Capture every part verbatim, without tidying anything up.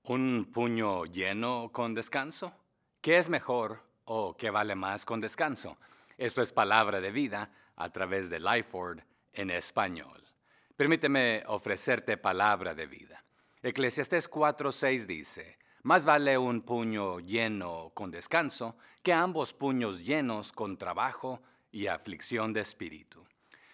¿Un puño lleno con descanso? ¿Qué es mejor o qué vale más con descanso? Esto es palabra de vida a través de Lifeword en español. Permíteme ofrecerte palabra de vida. Eclesiastés cuatro seis dice, más vale un puño lleno con descanso que ambos puños llenos con trabajo y aflicción de espíritu.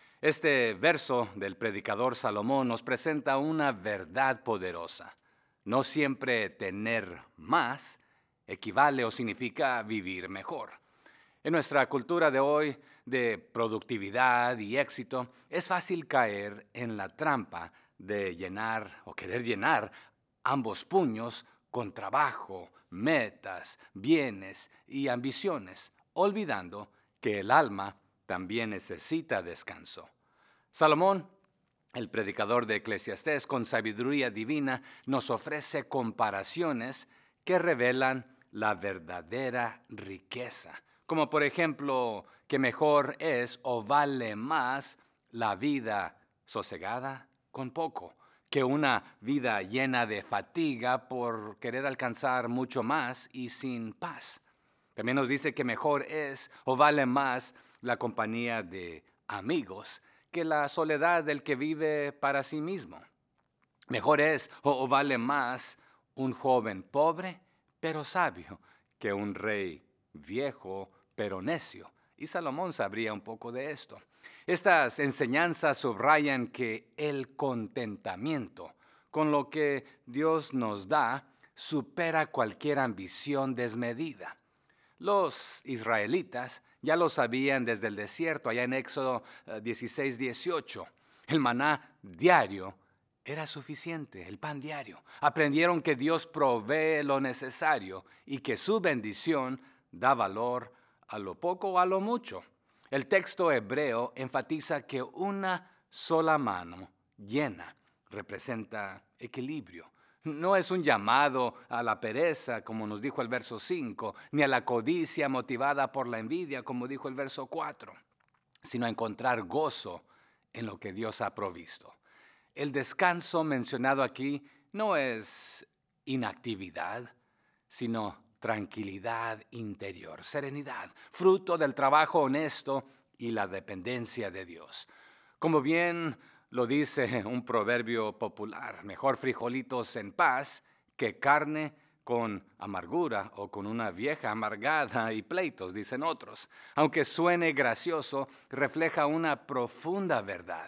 Este verso del predicador Salomón nos presenta una verdad poderosa. No siempre tener más equivale o significa vivir mejor. En nuestra cultura de hoy de productividad y éxito, es fácil caer en la trampa de llenar o querer llenar ambos puños con trabajo, metas, bienes y ambiciones, olvidando que el alma también necesita descanso. Salomón, el predicador de Eclesiastés, con sabiduría divina, nos ofrece comparaciones que revelan la verdadera riqueza, como por ejemplo que mejor es o vale más la vida sosegada con poco, que una vida llena de fatiga por querer alcanzar mucho más y sin paz. También nos dice que mejor es o vale más la compañía de amigos que la soledad del que vive para sí mismo. Mejor es o, o vale más un joven pobre pero sabio que un rey viejo pero necio. Y Salomón sabría un poco de esto. Estas enseñanzas subrayan que el contentamiento con lo que Dios nos da supera cualquier ambición desmedida. Los israelitas ya lo sabían desde el desierto, allá en Éxodo dieciséis dieciocho. El maná diario era suficiente, el pan diario. Aprendieron que Dios provee lo necesario y que su bendición da valor a lo poco o a lo mucho. El texto hebreo enfatiza que una sola mano llena representa equilibrio. No es un llamado a la pereza, como nos dijo el verso cinco, ni a la codicia motivada por la envidia, como dijo el verso cuatro, sino a encontrar gozo en lo que Dios ha provisto. El descanso mencionado aquí no es inactividad, sino tranquilidad interior, serenidad, fruto del trabajo honesto y la dependencia de Dios. Como bien lo dice un proverbio popular, mejor frijolitos en paz que carne con amargura o con una vieja amargada y pleitos, dicen otros. Aunque suene gracioso, refleja una profunda verdad.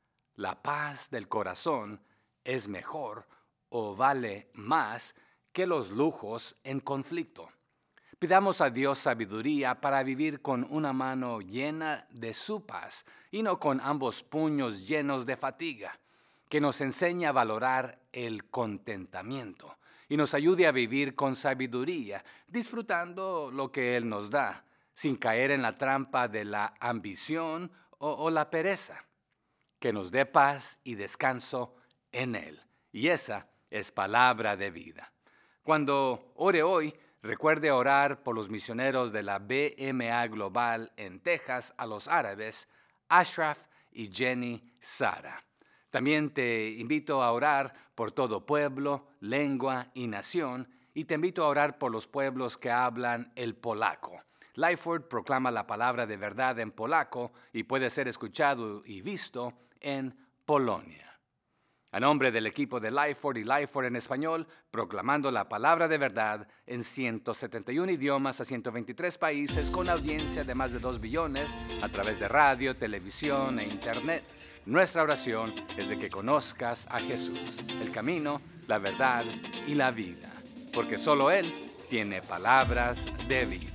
La paz del corazón es mejor o vale más que los lujos en conflicto. Pidamos a Dios sabiduría para vivir con una mano llena de su paz y no con ambos puños llenos de fatiga, que nos enseñe a valorar el contentamiento y nos ayude a vivir con sabiduría, disfrutando lo que Él nos da, sin caer en la trampa de la ambición o, o la pereza, que nos dé paz y descanso en Él. Y esa es palabra de vida. Cuando ore hoy, recuerde orar por los misioneros de la B M A Global en Texas a los árabes, Ashraf y Jenny Sara. También te invito a orar por todo pueblo, lengua y nación, y te invito a orar por los pueblos que hablan el polaco. Lifeword proclama la palabra de verdad en polaco y puede ser escuchado y visto en Polonia. A nombre del equipo de Lifeword y Lifeword en español, proclamando la palabra de verdad en ciento setenta y uno idiomas a ciento veintitrés países con audiencia de más de dos billones a través de radio, televisión e internet. Nuestra oración es de que conozcas a Jesús, el camino, la verdad y la vida, porque solo Él tiene palabras de vida.